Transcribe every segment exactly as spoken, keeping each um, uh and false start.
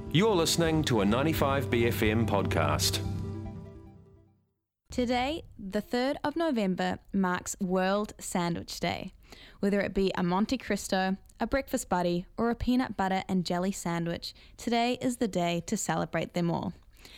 You're listening to a ninety-five B F M podcast. Today, the third of November, marks World Sandwich Day. Whether it be a Monte Cristo, a breakfast buddy, or a peanut butter and jelly sandwich, today is the day to celebrate them all.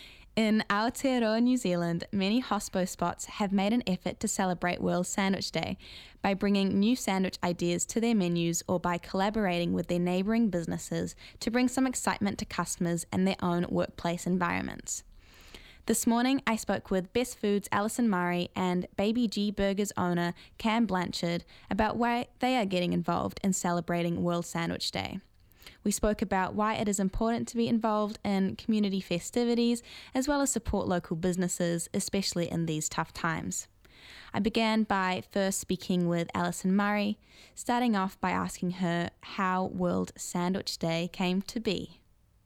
In Aotearoa, New Zealand, many hospo spots have made an effort to celebrate World Sandwich Day by bringing new sandwich ideas to their menus or by collaborating with their neighbouring businesses to bring some excitement to customers and their own workplace environments. This morning, I spoke with Best Foods' Alison Murray and Baby G Burgers owner Cam Blanchard about why they are getting involved in celebrating World Sandwich Day. We spoke about why it is important to be involved in community festivities as well as support local businesses, especially in these tough times. I began by first speaking with Alison Murray, starting off by asking her how World Sandwich Day came to be.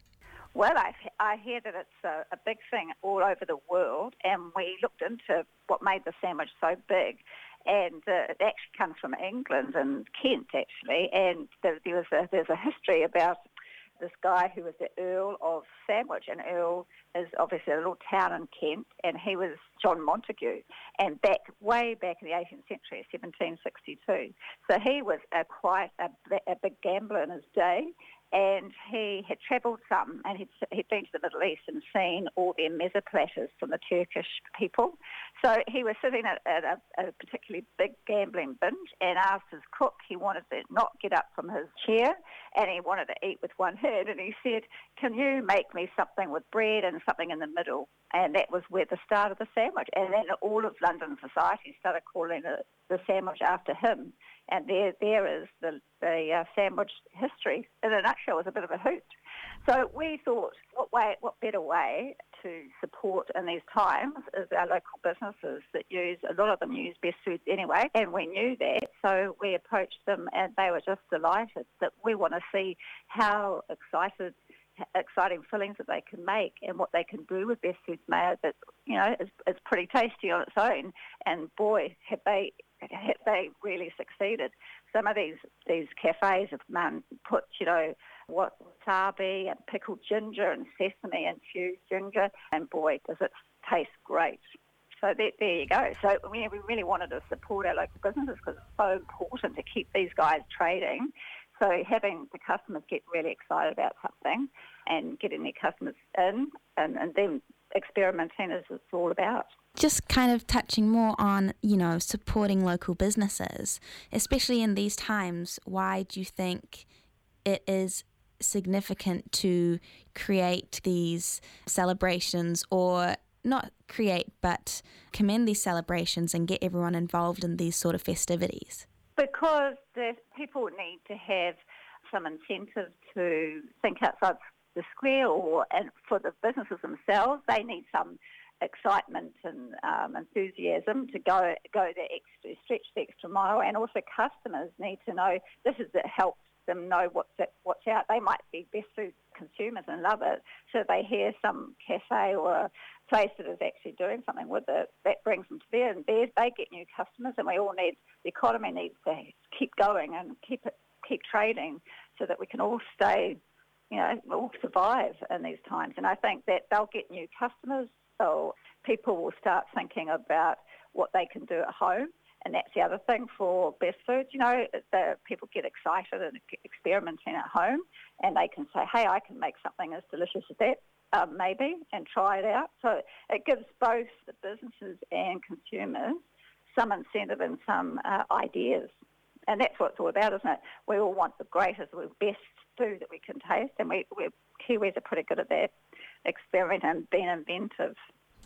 Well, I, I hear that it's a, a big thing all over the world, and we looked into what made the sandwich so big. And uh, it actually comes from England and Kent, actually. And there, there was a, there's a history about this guy who was the Earl of Sandwich. And Earl is obviously a little town in Kent, and he was John Montagu. And back way back in the eighteenth century, seventeen sixty-two. So he was a, quite a, a big gambler in his day. And he had travelled some, and he'd, he'd been to the Middle East and seen all their mezza platters from the Turkish people. So he was sitting at, at a, a particularly big gambling binge and asked his cook, he wanted to not get up from his chair, and he wanted to eat with one hand. And he said, can you make me something with bread and something in the middle? And that was where the start of the sandwich. And then all of London society started calling it the sandwich after him. And there, there is the, the uh, sandwich history. In a nutshell, it was a bit of a hoot. So we thought, what way, what better way to support in these times is our local businesses that use, a lot of them use Best Foods anyway, and we knew that. So we approached them, and they were just delighted that we want to see how excited exciting fillings that they can make and what they can do with Best Foods mayo that, you know, is, is pretty tasty on its own. And boy, have they have they really succeeded. Some of these, these cafes have um, put, you know, what wasabi and pickled ginger and sesame infused ginger, and boy, does it taste great. So there, there you go. So we, we really wanted to support our local businesses because it's so important to keep these guys trading. So having the customers get really excited about something and getting their customers in and, and then experimenting is what it's all about. Just kind of touching more on, you know, supporting local businesses, especially in these times, why do you think it is significant to create these celebrations, or not create, but commend these celebrations and get everyone involved in these sort of festivities? Because the people need to have some incentive to think outside the square, or and for the businesses themselves, they need some excitement and um, enthusiasm to go go the extra, stretch the extra mile, and also customers need to know this is it helps them know what's it, what's out. They might be Best Food consumers and love it, so they hear some cafe or a place that is actually doing something with it, that brings them to there, and there they get new customers, and we all need, the economy needs to keep going and keep it, keep trading so that we can all stay, you know, all survive in these times. And I think that they'll get new customers, so people will start thinking about what they can do at home. And that's the other thing for Best Foods, you know, the people get excited and experimenting at home, and they can say, hey, I can make something as delicious as that, um, maybe, and try it out. So it gives both the businesses and consumers some incentive and some uh, ideas. And that's what it's all about, isn't it? We all want the greatest, the best food that we can taste, and we, we're, Kiwis are pretty good at that, experimenting and being inventive.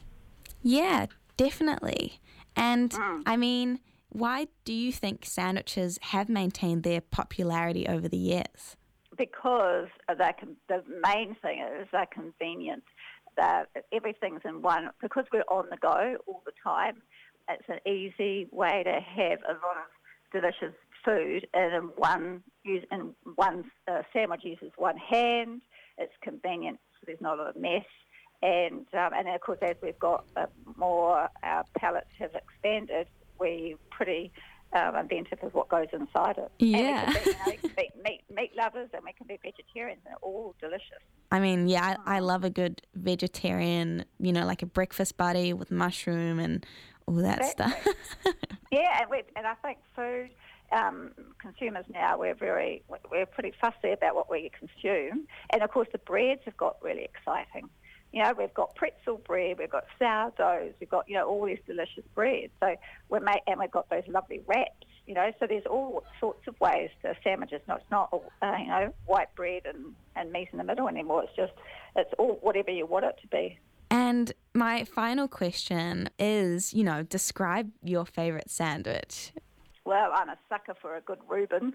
Yeah, definitely. And, mm. I mean, why do you think sandwiches have maintained their popularity over the years? Because they can, the main thing is they're convenient. They're, everything's in one. Because we're on the go all the time, it's an easy way to have a lot of delicious food and in one, use, in one uh, sandwich uses one hand. It's convenient, so there's not a lot of mess. And um, and of course, as we've got uh, more, our palates have expanded, we're pretty um, inventive with what goes inside it. Yeah. And we can be, you know, we can be meat, meat lovers, and we can be vegetarians, and they're all delicious. I mean, yeah, I, I love a good vegetarian, you know, like a breakfast buddy with mushroom and all that Exactly. stuff. Yeah, and, we, and I think food um, consumers now, we're very, we're pretty fussy about what we consume. And of course the breads have got really exciting. You know, we've got pretzel bread, we've got sourdoughs, we've got, you know, all these delicious breads. So we're ma- and we've got those lovely wraps, you know, so there's all sorts of ways to sandwiches. No, it's not, uh, you know, white bread and, and meat in the middle anymore. It's just, it's all whatever you want it to be. And my final question is, you know, describe your favourite sandwich. Well, I'm a sucker for a good Reuben.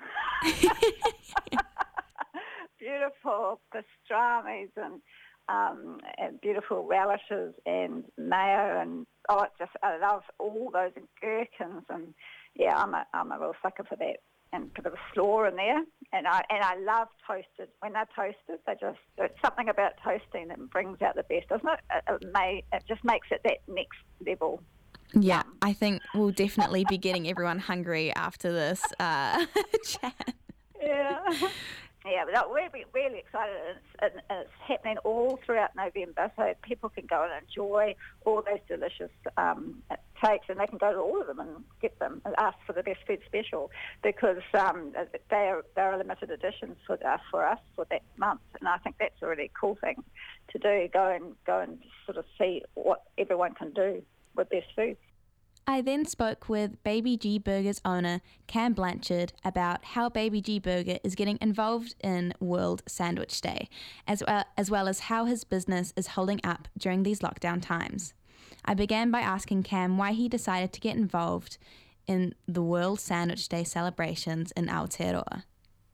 Beautiful pastrami's and um, and beautiful relishes and mayo and oh, it's just I love all those and gherkins and yeah, I'm a I'm a real sucker for that. And a bit of slaw in there, and I and I love toasted. When they're toasted, they just it's something about toasting that brings out the best, doesn't it? It, it, may, it just makes it that next level. Yeah, I think we'll definitely be getting everyone hungry after this uh, chat. Yeah. Yeah, but we're really excited, and it's, and it's happening all throughout November, so people can go and enjoy all those delicious um, cakes, and they can go to all of them and get them and ask for the best food special because um, they are they're limited editions for us for us for that month, and I think that's a really cool thing to do. Go and go and sort of see what everyone can do with best food. I then spoke with Baby G Burger's owner, Cam Blanchard, about how Baby G Burger is getting involved in World Sandwich Day, as well, as well as how his business is holding up during these lockdown times. I began by asking Cam why he decided to get involved in the World Sandwich Day celebrations in Aotearoa.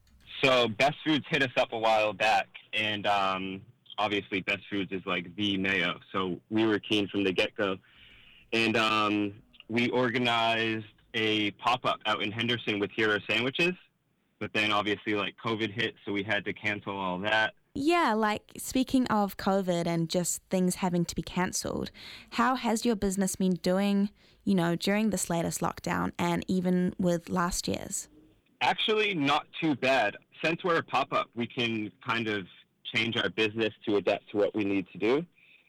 So Best Foods hit us up a while back, and um, obviously Best Foods is like the mayo, so we were keen from the get-go. And um, we organized a pop-up out in Henderson with Hero Sandwiches, but then obviously like COVID hit, so we had to cancel all that. Yeah, like speaking of COVID and just things having to be cancelled, how has your business been doing, you know, during this latest lockdown and even with last year's? Actually, not too bad. Since we're a pop-up, we can kind of change our business to adapt to what we need to do.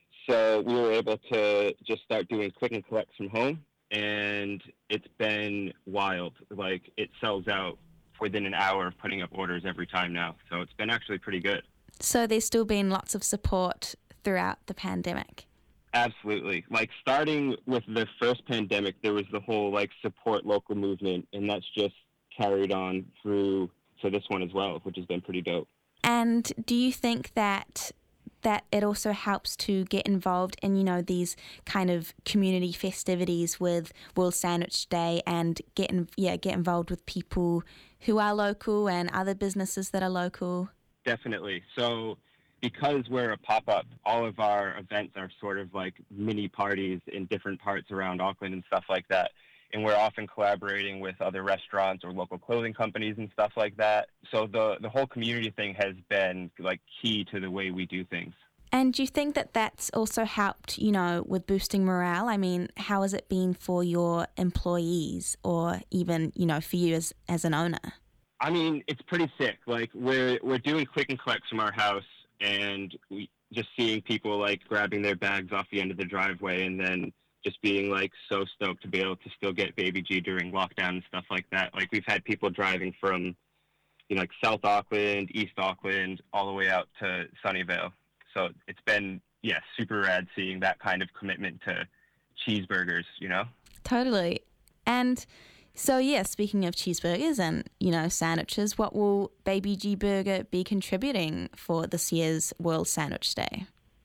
So we were able to just start doing click and collects from home. And it's been wild. Like, it sells out within an hour of putting up orders every time now. So it's been actually pretty good. So there's still been lots of support throughout the pandemic? Absolutely. Like, starting with the first pandemic, there was the whole, like, support local movement. And that's just carried on through to this one as well, which has been pretty dope. And do you think that that it also helps to get involved in, you know, these kind of community festivities with World Sandwich Day and get in, yeah, get involved with people who are local and other businesses that are local? Definitely. So because we're a pop-up, all of our events are sort of like mini parties in different parts around Auckland and stuff like that. And we're often collaborating with other restaurants or local clothing companies and stuff like that. So the, the whole community thing has been like key to the way we do things. And do you think that that's also helped, you know, with boosting morale? I mean, how has it been for your employees or even, you know, for you as, as an owner? I mean, it's pretty sick. Like, we're we're doing click and collects from our house, and we just seeing people like grabbing their bags off the end of the driveway and then just being like so stoked to be able to still get Baby G during lockdown and stuff like that. Like, we've had people driving from, you know, like South Auckland, East Auckland, all the way out to Sunnyvale. So it's been, yeah, super rad seeing that kind of commitment to cheeseburgers, you know? Totally. And so, yeah, speaking of cheeseburgers and, you know, sandwiches, what will Baby G Burger be contributing for this year's World Sandwich Day?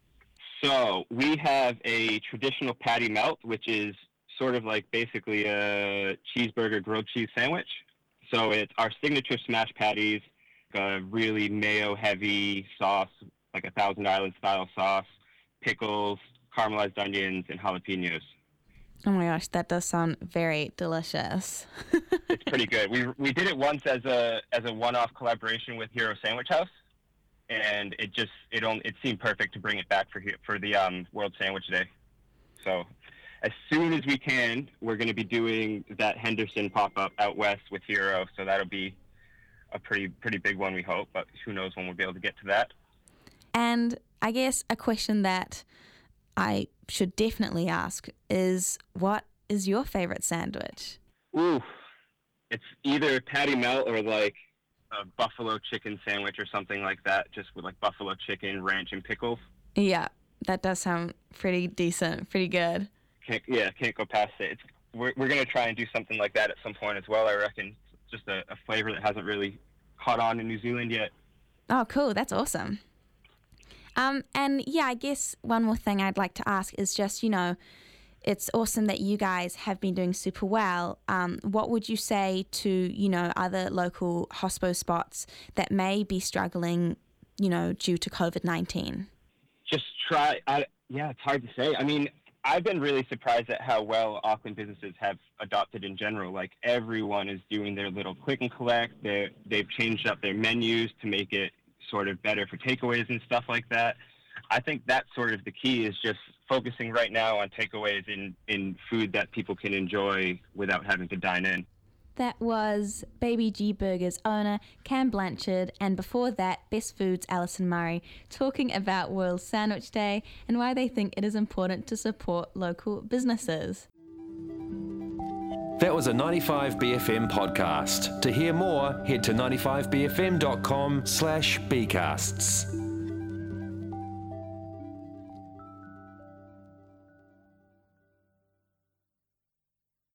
So we have a traditional patty melt, which is sort of like basically a cheeseburger grilled cheese sandwich. So it's our signature smash patties, a really mayo-heavy sauce, like a Thousand Island style sauce, pickles, caramelized onions, and jalapenos. Oh my gosh, that does sound very delicious. It's pretty good. We we did it once as a as a one-off collaboration with Hero Sandwich House, and it just it only it seemed perfect to bring it back for for the um, World Sandwich Day. So, as soon as we can, we're going to be doing that Henderson pop-up out west with Hero. So that'll be a pretty pretty big one, we hope. But who knows when we'll be able to get to that. And I guess a question that I should definitely ask is, what is your favorite sandwich? Ooh, it's either patty melt or like a buffalo chicken sandwich or something like that, just with like buffalo chicken, ranch, and pickles. Yeah, that does sound pretty decent, pretty good. Can't, yeah, can't go past it. It's, we're we're going to try and do something like that at some point as well, I reckon. It's just a, a flavor that hasn't really caught on in New Zealand yet. Oh, cool. That's awesome. Um, and yeah, I guess one more thing I'd like to ask is just, you know, it's awesome that you guys have been doing super well. Um, what would you say to, you know, other local hospo spots that may be struggling, you know, due to covid nineteen? Just try. I, yeah, it's hard to say. I mean, I've been really surprised at how well Auckland businesses have adopted in general. Like, everyone is doing their little click and collect. They're, they've changed up their menus to make it sort of better for takeaways and stuff like that. I think that's sort of the key, is just focusing right now on takeaways in, in food that people can enjoy without having to dine in. That was Baby G Burgers owner Cam Blanchard, and before that, Best Foods Alison Murray, talking about World Sandwich Day and why they think it is important to support local businesses. That was a ninety-five B F M podcast. To hear more, head to ninety-five b f m dot com slash bcasts.